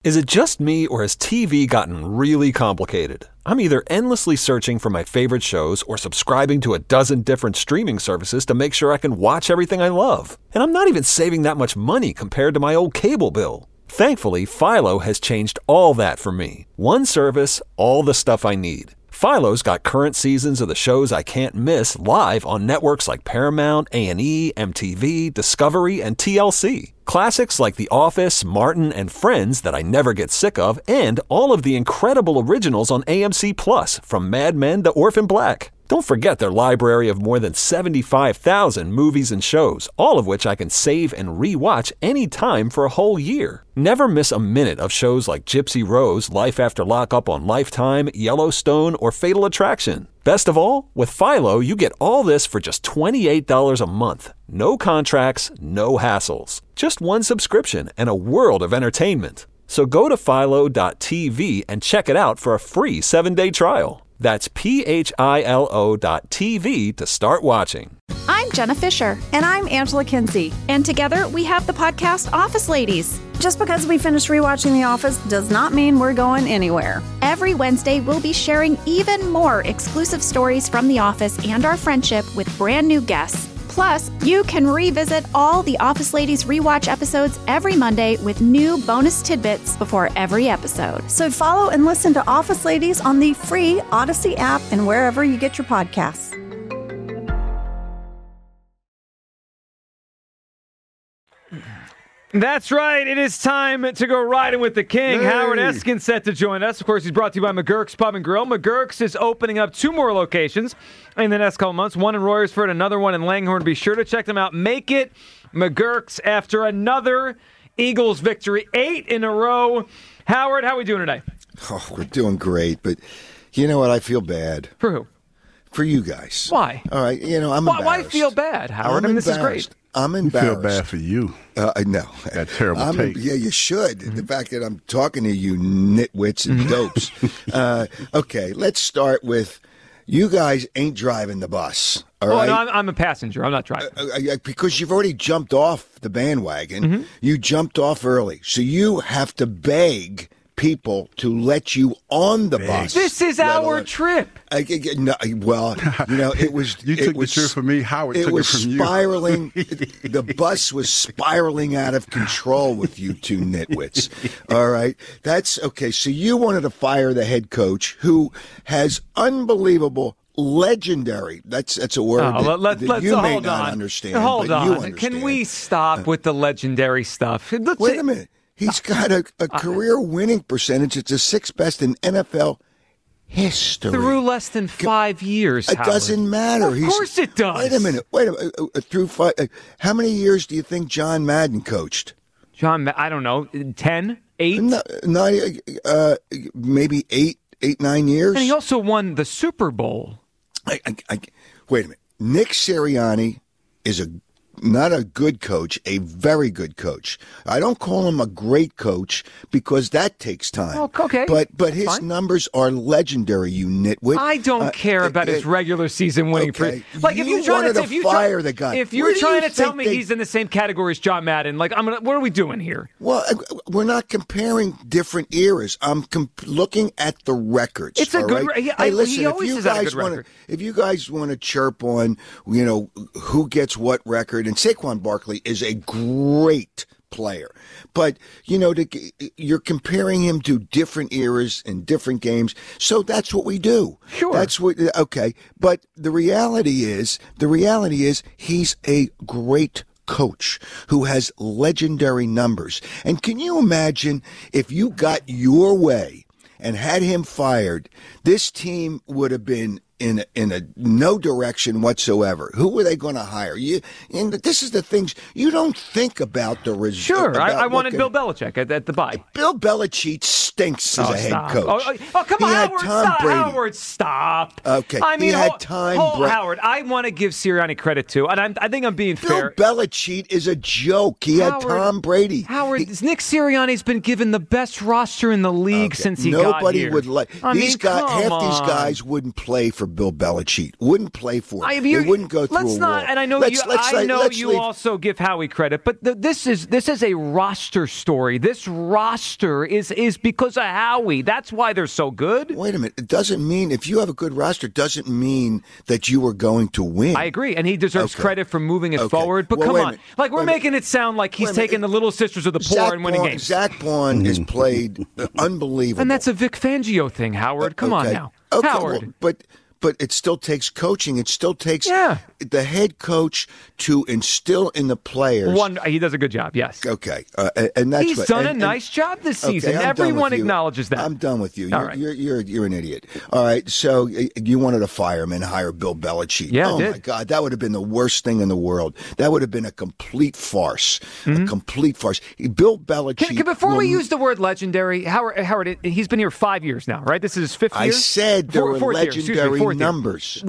Is it just me, or has TV gotten really complicated? I'm either endlessly searching for my favorite shows or subscribing to a dozen different streaming services to make sure I can watch everything I love. And I'm not even saving that much money compared to my old cable bill. Thankfully, Philo has changed all that for me. One service, all the stuff I need. Philo's got current seasons of the shows I can't miss live on networks like Paramount, A&E, MTV, Discovery, and TLC. Classics like The Office, Martin, and Friends that I never get sick of, and all of the incredible originals on AMC+, from Mad Men to Orphan Black. Don't forget their library of more than 75,000 movies and shows, all of which I can save and re-watch anytime for a whole year. Never miss a minute of shows like Gypsy Rose, Life After Lockup on Lifetime, Yellowstone, or Fatal Attraction. Best of all, with Philo, you get all this for just $28 a month. No contracts, no hassles. Just one subscription and a world of entertainment. So go to philo.tv and check it out for a free 7-day trial. That's philo.tv to start watching. I'm Jenna Fisher. And I'm Angela Kinsey. And together we have the podcast Office Ladies. Just because we finished rewatching The Office does not mean we're going anywhere. Every Wednesday, we'll be sharing even more exclusive stories from The Office and our friendship with brand new guests. Plus, you can revisit all the Office Ladies rewatch episodes every Monday with new bonus tidbits before every episode. So follow and listen to Office Ladies on the free Odyssey app and wherever you get your podcasts. That's right. It is time to go riding with the king. Hey. Howard Eskin set to join us. Of course, he's brought to you by McGurk's Pub and Grill. McGurk's is opening up 2 more locations in the next couple months. One in Royersford, another one in Langhorne. Be sure to check them out. Make it McGurk's after another Eagles victory, 8 in a row. Howard, how are we doing today? Oh, we're doing great, but you know what? I feel bad. For who? For you guys. Why? All right, I'm embarrassed. Why feel bad, Howard? I mean, this is great. I'm embarrassed. You feel bad for you. I know. That terrible take. Yeah, you should. Mm-hmm. The fact that I'm talking to you nitwits and dopes. Okay, let's start with you guys ain't driving the bus. All right? No, I'm a passenger. I'm not driving. Because you've already jumped off the bandwagon. Mm-hmm. You jumped off early. So you have to beg people to let you on the bus. This is our trip. No, well, it was. You took the trip from me. Howard took it from you. Spiraling. The bus was spiraling out of control with you two nitwits. All right, that's okay. So you wanted to fire the head coach, who has unbelievable. Legendary. That's a word that you may not understand. Hold on. You understand. Can we stop with the legendary stuff? Wait a minute. He's got a career winning percentage. It's the 6th best in NFL history. Through less than 5 years, It doesn't matter. Of course it does. Wait a minute. Through 5. How many years do you think John Madden coached? I don't know. 10? 8? Maybe 8, 9 years. And he also won the Super Bowl. Wait a minute. Nick Sirianni is not a good coach, a very good coach. I don't call him a great coach because that takes time. Oh, okay. But his numbers are legendary, you nitwit. I don't care about his regular season winning. Okay. Like if you're trying to fire the guy. If you're trying to tell me he's in the same category as John Madden, what are we doing here? Well, we're not comparing different eras. I'm looking at the records. It's a good. Hey, listen, he always has had a good record. If you guys want to chirp on, who gets what record. And Saquon Barkley is a great player. But, you're comparing him to different eras and different games. So that's what we do. Sure. Okay. But the reality is he's a great coach who has legendary numbers. And can you imagine if you got your way and had him fired, this team would have been in a no direction whatsoever. Who were they going to hire? And this is the things you don't think about the result. Sure, I wanted Bill Belichick at the bye. Bill Belichick stinks as a head coach. Oh, come on, Howard, stop. Brady. Howard, stop. Okay, I mean, he had Tom Brady. Howard, I want to give Sirianni credit, too, and I think I'm being fair. Bill Belichick is a joke. He had Tom Brady. Howard, Nick Sirianni's been given the best roster in the league since he got here. Nobody would like half these guys wouldn't play for Bill Belichick. Wouldn't play for him. They wouldn't go through a wall. And I know you also give Howie credit, but this is a roster story. This roster is because of Howie. That's why they're so good. Wait a minute. It doesn't mean if you have a good roster, doesn't mean that you are going to win. I agree, and he deserves credit for moving it forward. But come on, like we're making it sound like he's taking the Little Sisters of the Poor and winning games. Zach Baun has played unbelievable, and that's a Vic Fangio thing, Howard. Come on now, Howard. But it still takes coaching. It still takes the head coach to instill in the players. He does a good job, yes. Okay. And that's He's done a nice job this season. Everyone acknowledges that. I'm done with you. All right. You're an idiot. All right. So you wanted to fire him and hire Bill Belichick. Yeah, oh, my God. That would have been the worst thing in the world. That would have been a complete farce. A complete farce. Bill Belichick. Before we use the word legendary, Howard, he's been here 5 years now, right? This is his fifth year? I said there were legendary numbers.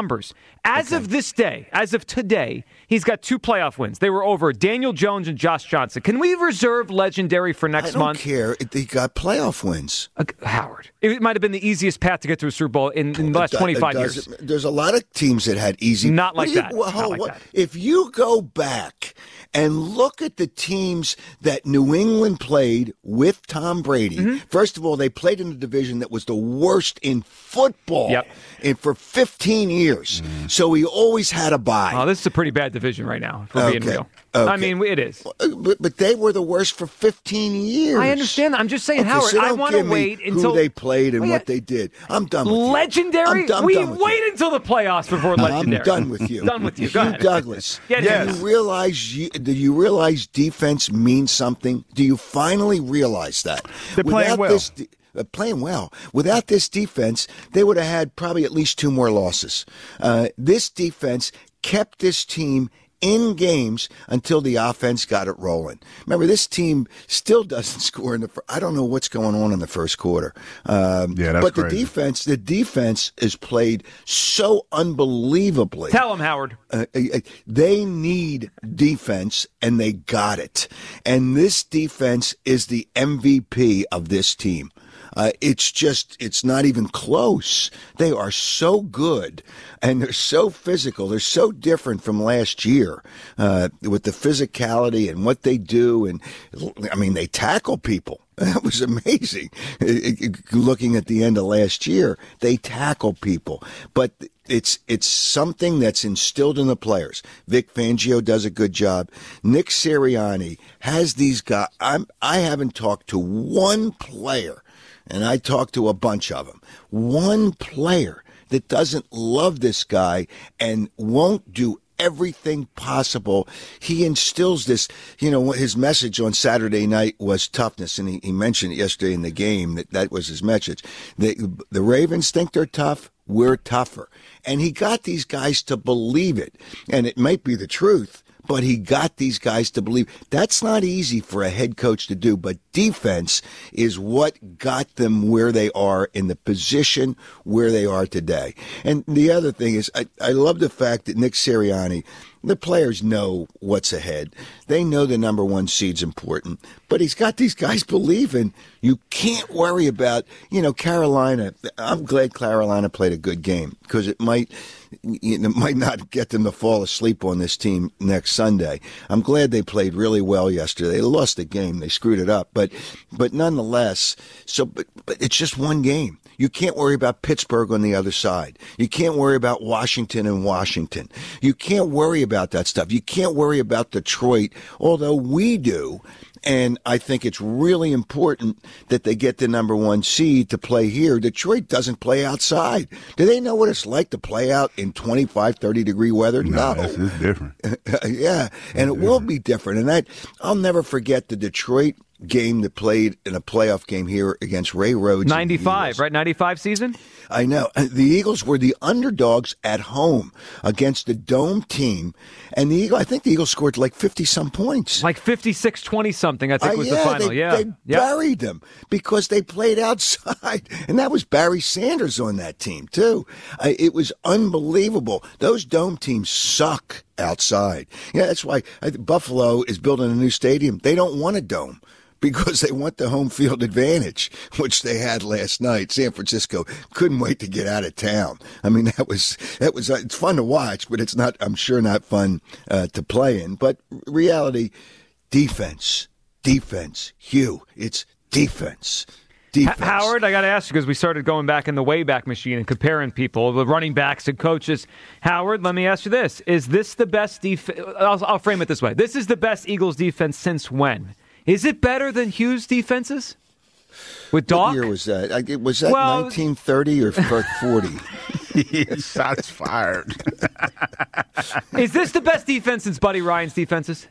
As of this day, as of today, he's got 2 playoff wins. They were over Daniel Jones and Josh Johnson. Can we reserve legendary for next month? I don't care. He got playoff wins. Howard, it might have been the easiest path to get to a Super Bowl in the last 25 years. There's a lot of teams that had easy. Not like that. If you go back and look at the teams that New England played with Tom Brady, first of all, they played in a division that was the worst in football and for 15 years. So he always had a bye. Oh, this is a pretty bad division right now, for being real. Okay. I mean, it is. But they were the worst for 15 years. I understand that. I'm just saying, Howard, so I want to wait until who they played and what they did. I'm done with you. Legendary? Wait until the playoffs before legendary. I'm done with you. Done with you. Go ahead. Douglas, do you realize defense means something? Do you finally realize that? They're playing well. Playing well. Without this defense, they would have had probably at least 2 more losses. This defense kept this team in games until the offense got it rolling. Remember, this team still doesn't score in the I don't know what's going on in the first quarter. That's but crazy. the defense is played so unbelievably. Tell them, Howard. They need defense, and they got it. And this defense is the MVP of this team. It's not even close. They are so good, and they're so physical. They're so different from last year with the physicality and what they do. And I mean, they tackle people. That was amazing. Looking at the end of last year, they tackle people. But it's something that's instilled in the players. Vic Fangio does a good job. Nick Sirianni has these guys. I haven't talked to one player, and I talked to a bunch of them, one player that doesn't love this guy and won't do everything possible. He instills this, his message on Saturday night was toughness, and he mentioned it yesterday in the game that was his message. The Ravens think they're tough. We're tougher. And he got these guys to believe it. And it might be the truth, but he got these guys to believe. That's not easy for a head coach to do, but defense is what got them where they are in the position where they are today. And the other thing is, I love the fact that Nick Sirianni, the players know what's ahead. They know the number 1 seed's important, but he's got these guys believing. You can't worry about, Carolina. I'm glad Carolina played a good game because it might not get them to fall asleep on this team next Sunday. I'm glad they played really well yesterday. They lost the game. They screwed it up, but nonetheless, but it's just one game. You can't worry about Pittsburgh on the other side. You can't worry about Washington and Washington. You can't worry about that stuff. You can't worry about Detroit, although we do. And I think it's really important that they get the number 1 seed to play here. Detroit doesn't play outside. Do they know what it's like to play out in 25, 30-degree weather? No. It's different. Yeah, and it will be different. And I'll never forget the Detroit game that played in a playoff game here against Ray Rhodes. 95, right? 95 season? I know. The Eagles were the underdogs at home against the Dome team. And I think the Eagles scored like 50-some points. Like 56-20-something, I think was the final. They buried them because they played outside. And that was Barry Sanders on that team, too. It was unbelievable. Those Dome teams suck outside. Yeah, that's why Buffalo is building a new stadium. They don't want a dome because they want the home field advantage, which they had last night. San Francisco couldn't wait to get out of town. I mean, that was it's fun to watch, but it's not, I'm sure, not fun to play in. But reality, defense, Hugh, it's defense. Howard, I got to ask you because we started going back in the Wayback Machine and comparing people, the running backs and coaches. Howard, let me ask you this. Is this the best defense? I'll frame it this way. This is the best Eagles defense since when? Is it better than Hugh's defenses? With Doc? What year was that? Was that 1930 or 40? Shots fired. Is this the best defense since Buddy Ryan's defenses?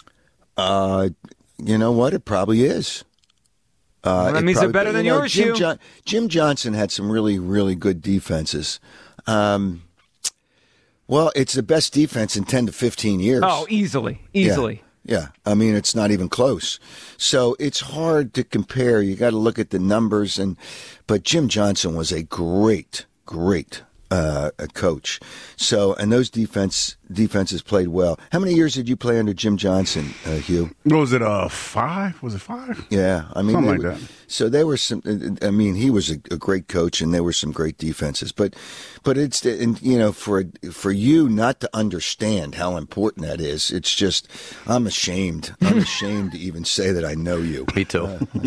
You know what? It probably is. That means they're better than yours, Hugh. Jim Johnson had some really, really good defenses. Well, it's the best defense in 10 to 15 years. Oh, easily. Yeah. I mean, it's not even close. So it's hard to compare. You got to look at the numbers. But Jim Johnson was a great coach. So, and those defenses played well. How many years did you play under Jim Johnson, Hugh? What was it, 5? Was it 5? Yeah. I mean, something like that. So there were some, I mean, he was a great coach and there were some great defenses, but it's, for you not to understand how important that is, it's just, I'm ashamed to even say that I know you. Me too.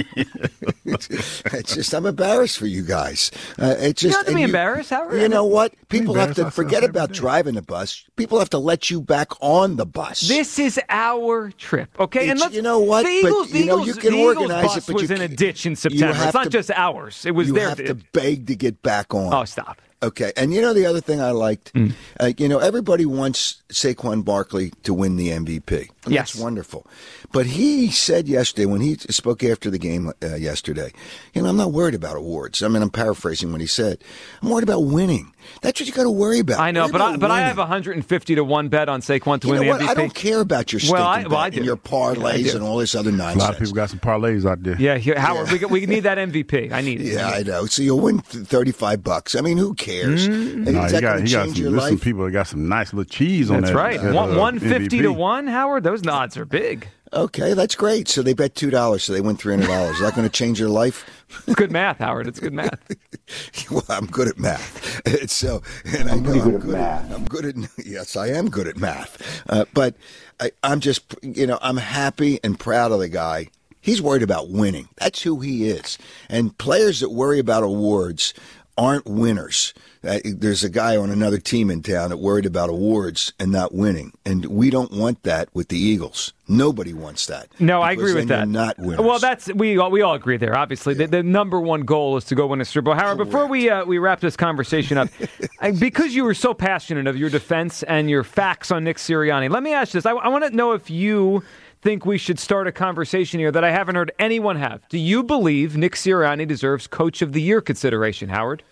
It's just, I'm embarrassed for you guys. It's just, you don't have to be embarrassed, Howard. You know what? People have to forget about driving the bus. People have to let you back on the bus. This is our trip, okay? And you know what? The Eagles, you can organize it, but was in a ditch in September. It's not just ours. It was you there. You have to beg to get back on. Oh, stop. Okay, and the other thing I liked, everybody wants Saquon Barkley to win the MVP. And yes. That's wonderful. But he said yesterday, when he spoke after the game yesterday, I'm not worried about awards. I mean, I'm paraphrasing what he said. I'm worried about winning. That's what you got to worry about. I know, but I have 150-1 bet on Saquon to win the MVP. I don't care about your stinking bet and your parlays and all this other nonsense. A lot of people got some parlays out there. Yeah, Howard, we need that MVP. I need it. Yeah, I know. So you'll win $35. I mean, who cares? Is that going to change your life? Some people that got some nice little cheese on that. That's right. 150-1, Howard. Those odds are big. Okay, that's great. So they bet $2, so they win $300. Is that going to change your life? It's good math, Howard. It's good math. Well, I'm good at math. I'm good at math. Yes, I am good at math. But I'm just, I'm happy and proud of the guy. He's worried about winning. That's who he is. And players that worry about awards aren't winners. There's a guy on another team in town that worried about awards and not winning, and we don't want that with the Eagles. Nobody wants that. No, I agree with that. Not winners. Well, we all agree there. Obviously, the number one goal is to go win a Super Bowl. Howard, before we wrap this conversation up, because you were so passionate of your defense and your facts on Nick Sirianni, let me ask you this. I want to know if you think we should start a conversation here that I haven't heard anyone have. Do you believe Nick Sirianni deserves Coach of the Year consideration, Howard?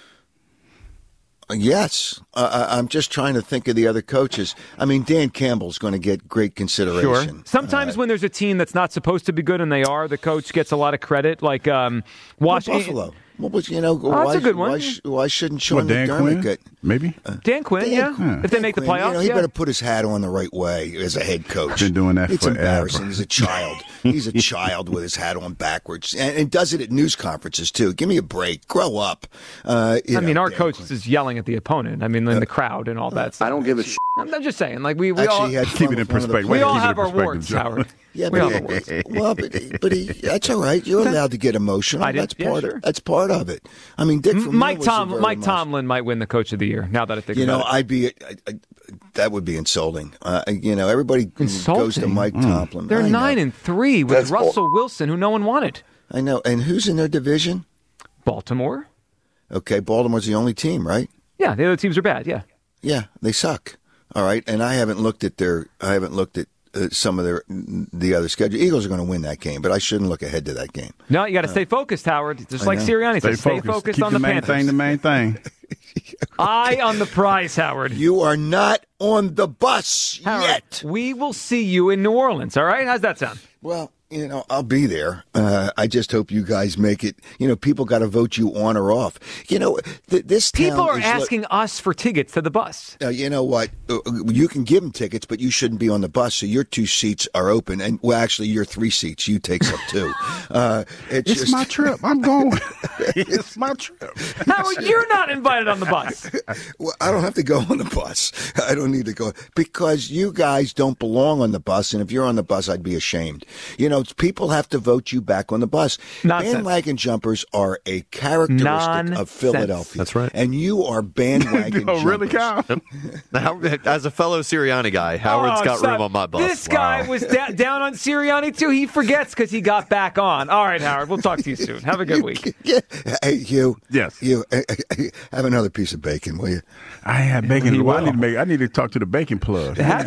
Yes. I'm just trying to think of the other coaches. I mean, Dan Campbell's going to get great consideration. Sure. Sometimes when there's a team that's not supposed to be good and they are, the coach gets a lot of credit, like Washington. Buffalo. Well, that's a good one. Why shouldn't Sean Dan McDermott Quinn? Maybe? Dan Quinn, yeah. If they make the playoffs, he better put his hat on the right way as a head coach. Been doing that It's forever. Embarrassing. He's a child. He's a child with his hat on backwards. And does it at news conferences, too. Give me a break. Grow up. Our coach is yelling at the opponent. I mean, in the crowd and all that stuff. I don't give a shit. I'm just saying, like, we Actually, all he had keep it in perspective. we all have our warts, Howard. Yeah, we all have but, our warts. well, but that's all right. You're allowed to get emotional. That's part of it. I mean, Dick Vermeil Mike Tomlin might win the Coach of the Year. Now that I think about it, that would be insulting. Everybody goes to Mike Tomlin. They're 9-3 with Russell Wilson, who no one wanted. I know. And who's in their division? Baltimore. Okay, Baltimore's the only team, right? Yeah, the other teams are bad. Yeah. Yeah, they suck. All right, and I haven't looked at some of the other schedule. Eagles are going to win that game, but I shouldn't look ahead to that game. No, you got to stay focused, Howard. Just like Sirianni said, stay focused Keep on the Panthers. Thing, the main thing. Eye on the prize, Howard. You are not on the bus Howard, yet. we will see you in New Orleans, all right? How's that sound? Well, I'll be there. I just hope you guys make it. People got to vote you on or off. This town people are asking us for tickets to the bus. You know what? You can give them tickets, but you shouldn't be on the bus. So your 2 seats are open, and actually, your 3 seats you takes up 2. It's my trip. I'm going. It's my trip. Howard, you're not invited on the bus. Well, I don't have to go on the bus. I don't need to go because you guys don't belong on the bus. And if you're on the bus, I'd be ashamed. People have to vote you back on the bus. Nonsense. Bandwagon jumpers are a characteristic of Philadelphia. That's right. And you are bandwagon jumpers. Really, Kyle? As a fellow Sirianni guy, Howard's got room on my bus. This guy was down on Sirianni, too. He forgets because he got back on. All right, Howard, we'll talk to you soon. Have a good week. Yeah. Hey, Hugh. Yes. Hugh, have another piece of bacon, will you? I had bacon. I need to talk to the bacon plug. Have